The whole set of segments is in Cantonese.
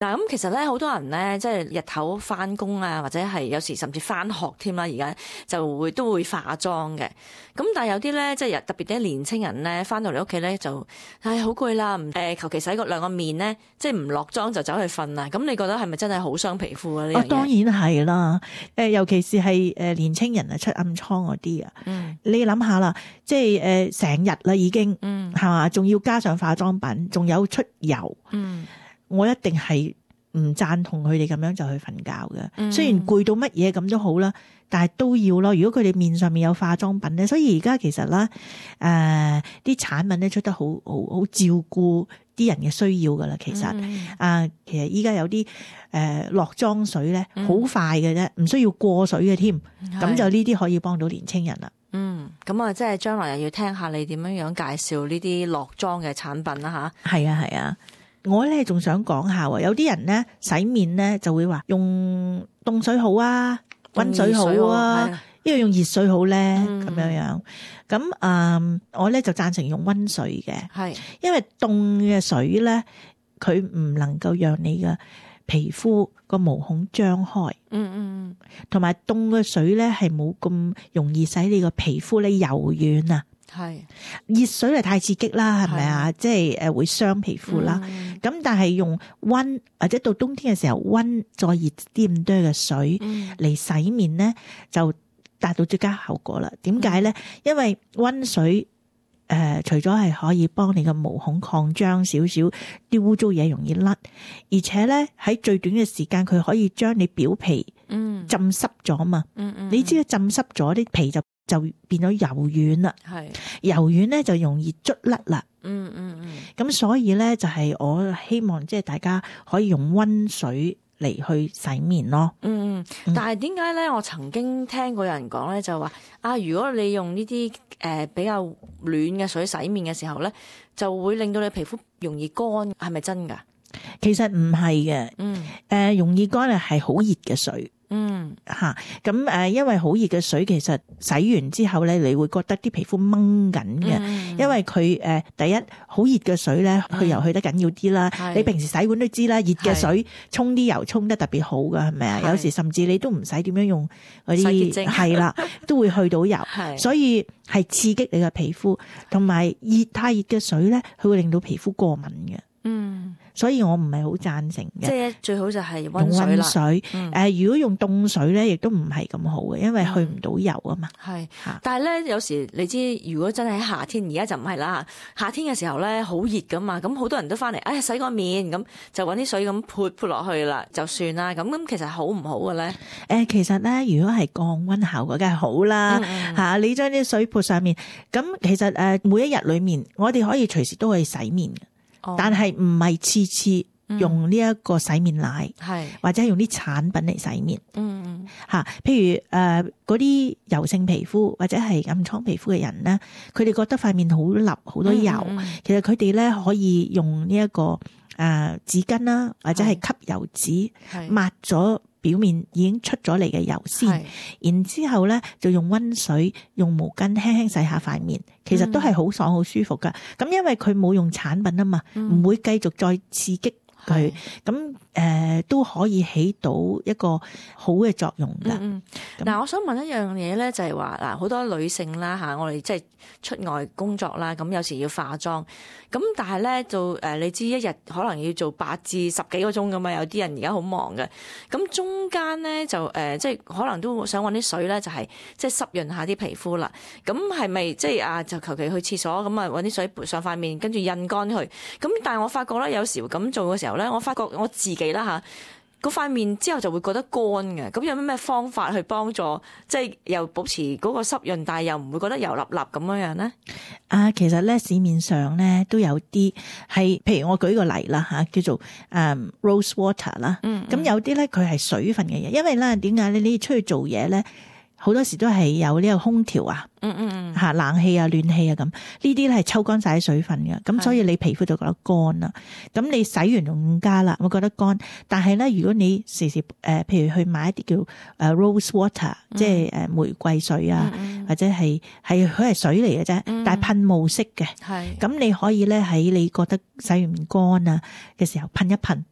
嗱，咁其實咧，好多人咧，即係日頭翻工啊，或者係有時甚至翻學添啦，而家就都會化妝嘅。咁但係有啲咧，即係特別啲年青人咧，翻到嚟屋企咧就好攰啦，求其洗個兩個面咧，即係唔落妝就走去瞓啦。咁你覺得係咪真係好傷皮膚啊？呢樣嘢？ 當然係啦。尤其是係年青人啊，出暗瘡嗰啲啊，你諗下啦，即係成日啦已經，係嘛，仲要加上化妝品，仲有出油，我一定係唔贊同佢哋咁樣就去瞓覺嘅。雖然攰到乜嘢咁都好啦，但係都要咯。如果佢哋面上面有化妝品咧，所以而家其實咧，啲產品咧出得好照顧啲人嘅需要噶啦。其實其實依家有啲落妝水咧，好快嘅啫，唔需要過水嘅添。咁就呢啲可以幫到年青人啦。 咁啊，即係將來又要聽下你點樣介紹呢啲落妝嘅產品啦吓。 係啊。我咧仲想講下喎，有啲人咧洗面咧就會話用凍水好啊，溫水好啊，因為用熱水好咧咁樣樣。咁我咧就贊成用溫水嘅，因為凍嘅水咧佢唔能夠讓你嘅皮膚個毛孔張開，同埋凍嘅水咧係冇咁容易使你個皮膚咧柔軟啊。熱水係太刺激啦，係咪啊？即係會傷皮膚啦。咁但係用溫或者到冬天嘅時候溫再熱啲咁多嘅水嚟洗面咧，就達到最佳效果啦。點解咧？因為溫水除咗係可以幫你個毛孔擴張少少，啲污糟嘢容易甩，而且咧喺最短嘅時間佢可以將你表皮浸濕咗嘛。你知浸濕咗啲皮就變咗柔軟啦，柔軟咧就容易捽甩啦。咁所以咧就係我希望即係大家可以用溫水嚟去洗面咯。 但係點解咧？我曾經聽過有人講咧，就話如果你用呢啲比較暖嘅水洗面嘅時候咧，就會令到你皮膚容易乾，係咪真㗎？ 其實唔係嘅，容易乾係好熱嘅水。咁因為好熱嘅水，其實洗完之後咧，你會覺得啲皮膚掹緊嘅，因為佢第一好熱嘅水咧，去油去得緊要啲啦。你平時洗碗都知啦，熱嘅水沖啲油沖得特別好噶，係咪啊？有時甚至你都唔使點樣用嗰啲，係啦，都會去到油，所以係刺激你嘅皮膚，同埋太熱嘅水咧，佢會令到皮膚過敏嘅。所以我唔係好贊成嘅， 即係最好就係溫水啦。 如果用凍水咧，亦都唔係咁好嘅，因為去唔到油啊嘛。 但係咧有時你知，如果真係喺夏天，而家就唔係啦。夏天嘅時候咧，好熱噶嘛，咁好多人都翻嚟，洗個面咁就搵啲水咁潑落去啦，就算啦。咁其實好唔好嘅咧？其實咧，如果係降溫效果，梗係好啦。你將啲水潑上面，咁其實每一日裏面，我哋可以隨時都可以洗面嘅。但係唔係次次用呢一個洗面奶，或者用啲產品嚟洗面。譬如嗰啲油性皮膚或者係暗瘡皮膚嘅人咧，佢哋覺得塊面好立好多油，其實佢哋咧可以用呢一個紙巾啦，或者係吸油紙抹咗表面已經出咗嚟嘅油先，然之後咧就用溫水用毛巾輕輕洗下塊面，其實都係好爽好舒服噶。咁因為佢冇用產品啊嘛，唔會繼續再刺激佢，咁都可以起到一個好嘅作用噶。嗱，我想問一樣嘢咧，就係話嗱，好多女性啦吓，我哋即係出外工作啦，咁有時要化妝，咁但係咧就你知一日可能要做8至10幾個鐘噶嘛，有啲人而家好忙嘅，咁中間咧就即係可能都想搵啲水咧，就係即係濕潤下啲皮膚啦。咁係咪即係就求其去廁所咁搵啲水潑上塊面，跟住印乾佢？咁但係我發覺咧，有時咁做嘅時候咧，我發覺我自己啦吓，嗰塊面之後就會覺得乾嘅。咁有咩方法去幫助，即係又保持嗰個濕潤，但係又唔會覺得油立立咁樣樣咧？其實咧市面上咧都有啲係，譬如我舉個例啦吓，叫做rose water 啦。咁有啲咧佢係水分嘅嘢，因為咧點解咧？你出去做嘢咧，好多時都係有呢個空調啊，冷氣啊、暖氣啊咁，呢啲咧係抽乾晒啲水分嘅，咁所以你皮膚就覺得乾啦。咁你洗完就更加啦，我覺得乾。但係咧，如果你時時譬如去買一啲叫rose water，即係玫瑰水啊，或者係佢係水嚟嘅啫，但係噴霧式嘅，咁你可以咧喺你覺得洗完乾啊嘅時候噴一噴。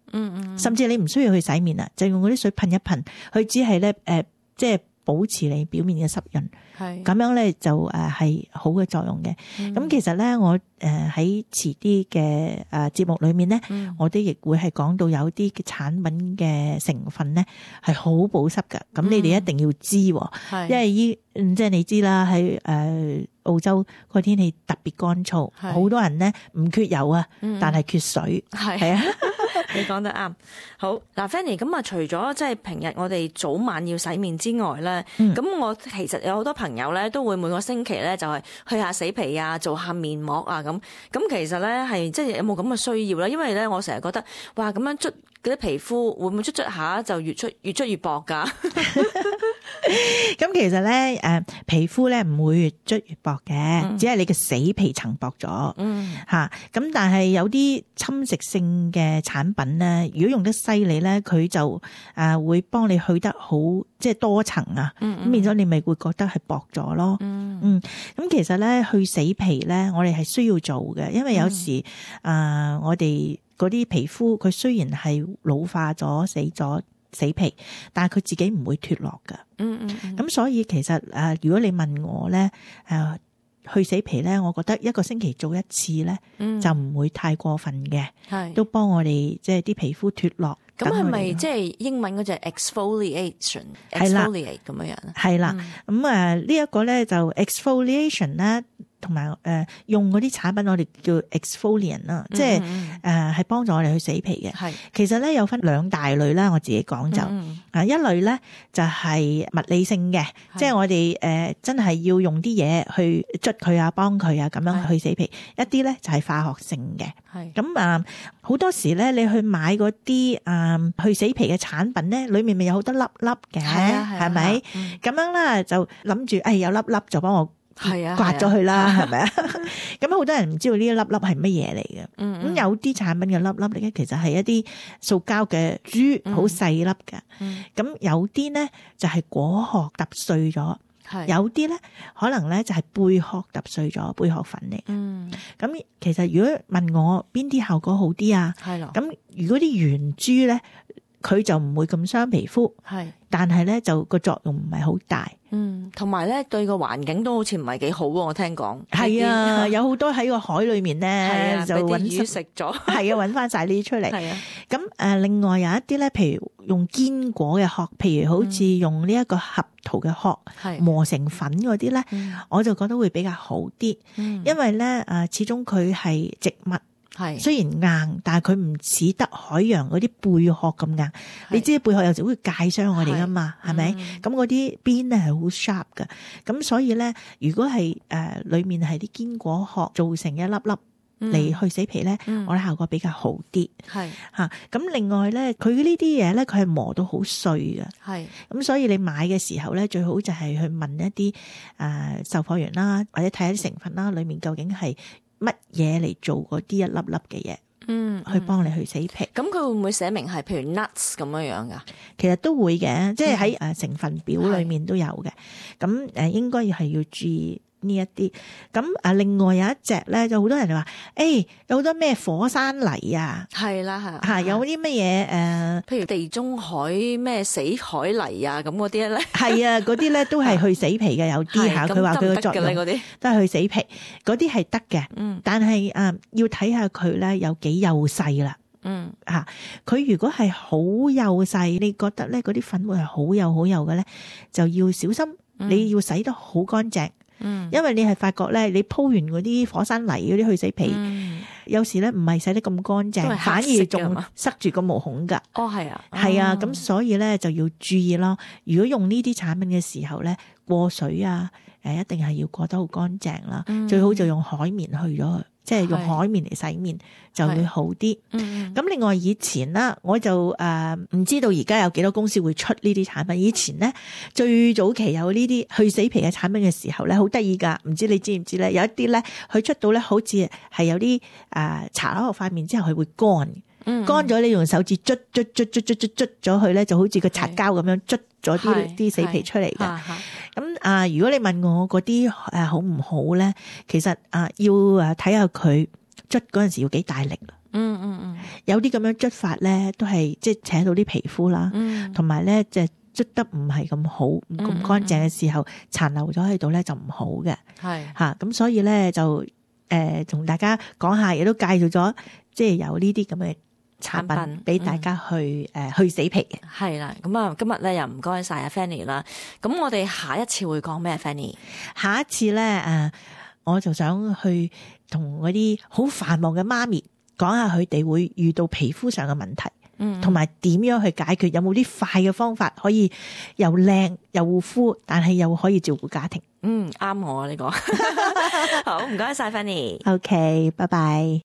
甚至你唔需要去洗面啦，就用嗰啲水噴一噴，佢只係咧即係保持你表面嘅濕潤，係咁樣咧就係好嘅作用嘅。咁其實咧我喺遲啲嘅節目裏面咧，我哋亦會係講到有啲嘅產品嘅成分咧係好保濕㗎。咁你哋一定要知，因為即係你知啦，喺澳洲個天氣特別乾燥，好多人咧唔缺油啊，但係缺水，係啊。 你講得啱。好嗱 Fanny， 咁啊，除咗即係平日我哋早晚要洗面之外咧，咁我其實有好多朋友咧都會每個星期咧就係去下死皮啊，做下面膜啊咁。咁其實咧係即係有冇咁嘅需要咧？因為咧我成日覺得哇，咁樣捽嗰啲皮膚會唔會捽下就越捽越薄㗎？ 咁其實咧皮膚咧唔會越捽越薄嘅，只係你嘅死皮層薄咗嚇。咁但係有啲侵蝕性嘅產品咧，如果用得犀利咧，佢就會幫你去得好即係多層啊。咁變咗你咪會覺得係薄咗咯。咁其實咧去死皮咧，我哋係需要做嘅，因為有時我哋嗰啲皮膚佢雖然係老化咗死皮，但係佢自己唔會脫落噶。咁所以其實如果你問我咧，去死皮咧，我覺得一個星期做一次咧，就唔會太過分嘅，都幫我哋即係啲皮膚脫落。 咁係咪即係英文嗰隻 exfoliate 咁樣樣？ 係啦，咁呢一個咧就 exfoliation 咧。同埋用嗰啲產品我哋叫 exfoliant 啦，即係係幫助我哋去死皮嘅。係其實咧有分兩大類啦，我自己講就一類咧就係物理性嘅，即係我哋真係要用啲嘢去捽佢啊、幫佢啊咁樣去死皮。一啲咧就係化學性嘅。係咁好多時咧你去買嗰啲去死皮嘅產品咧，裡面咪有好多粒粒嘅，係咪？咁樣啦就諗住有粒粒就幫我。刮咗佢啦，係咪啊？咁好多人唔知道呢一粒粒係乜嘢嚟嘅。咁有啲產品嘅粒粒咧，其實係一啲塑膠嘅珠，好細粒嘅。咁有啲咧就係果殼揼碎咗，有啲咧可能咧就係貝殼揼碎咗，貝殼粉嚟。咁其實如果問我邊啲效果好啲啊？係咯。咁如果啲圓珠咧，佢就唔會咁傷皮膚，但係咧就個作用唔係好大。 同埋咧對個環境都好似唔係幾好喎，我聽講。 係啊，有好多喺個海裏面咧就揾魚食咗，係啊，揾翻晒呢啲出嚟。係啊，咁另外有一啲咧，譬如用堅果嘅殼，譬如好似用呢一個合桃嘅殼磨成粉嗰啲咧，我就覺得會比較好啲。因為咧始終佢係植物。係雖然硬，但係佢唔似得海洋嗰啲貝殼咁硬。你知貝殼有時會介傷我哋噶嘛，係咪？咁嗰啲邊咧係好 sharp 㗎。咁所以咧，如果係裏面係啲堅果殼做成一粒粒嚟去死皮咧，我覺得效果比較好啲。係嚇。咁另外咧，佢呢啲嘢咧，佢係磨到好碎嘅。係。咁所以你買嘅時候咧，最好就係去問一啲售貨員啦，或者睇下啲成分啦，裏面究竟係乜嘢嚟做嗰啲一粒粒嘅嘢，去幫你去死皮。咁佢會唔會寫明係譬如 nuts 咁樣樣噶？其實都會嘅，即係喺成分表裏面都有嘅。咁應該係要注意呢一啲。咁另外有一隻咧，就好多人就話，有好多咩火山泥啊，係啦係有啲乜嘢譬如地中海咩死海泥啊咁嗰啲咧，係啊嗰啲咧都係去死皮嘅，有啲下佢話佢嘅作用嗰啲都係去死皮，嗰啲係得嘅。但係要睇下佢咧有幾幼細啦。佢如果係好幼細，你覺得咧嗰啲粉末係好幼嘅咧，就要小心，你要洗得好乾淨。因為你係發覺咧，你鋪完嗰啲火山泥嗰啲去死皮，有時咧唔係洗得咁乾淨，反而仲塞住個毛孔噶。哦，係啊，係啊，咁所以咧就要注意咯。如果用呢啲產品嘅時候咧，過水啊，一定係要過得好乾淨啦。最好就用海綿去咗佢。即係用海綿嚟洗面就會好啲。咁另外以前啦，我就唔知道而家有幾多公司會出呢啲產品。以前咧最早期有呢啲去死皮嘅產品嘅時候咧，好得意㗎。唔知你知唔知咧？有一啲咧佢出到咧，好似係有啲搽喺個塊面之後，佢會乾咗，你用手指捽咗佢咧，就好似個擦膠咁樣捽咗啲死皮出嚟㗎。咁如果你問我嗰啲好唔好咧，其實要睇下佢捽嗰陣時要幾大力。 有啲咁樣捽法咧，都係即係扯到啲皮膚啦，同埋咧即係捽得唔係咁好，唔咁乾淨嘅時候，殘留咗喺度咧就唔好嘅。 係吓，咁所以咧就同大家講下，亦都介紹咗即係有呢啲咁嘅產品俾大家去去死皮嘅。 係啦，咁啊今日咧又唔該晒阿 Fanny 啦。咁我哋下一次會講咩 Fanny？ 下一次咧我就想去同嗰啲好繁忙嘅媽咪講下佢哋會遇到皮膚上嘅問題，同埋點樣去解決，有冇啲快嘅方法可以又靚又護膚，但係又可以照顧家庭。 啱我啊呢個。好，唔該晒 Fanny。 OK，拜拜。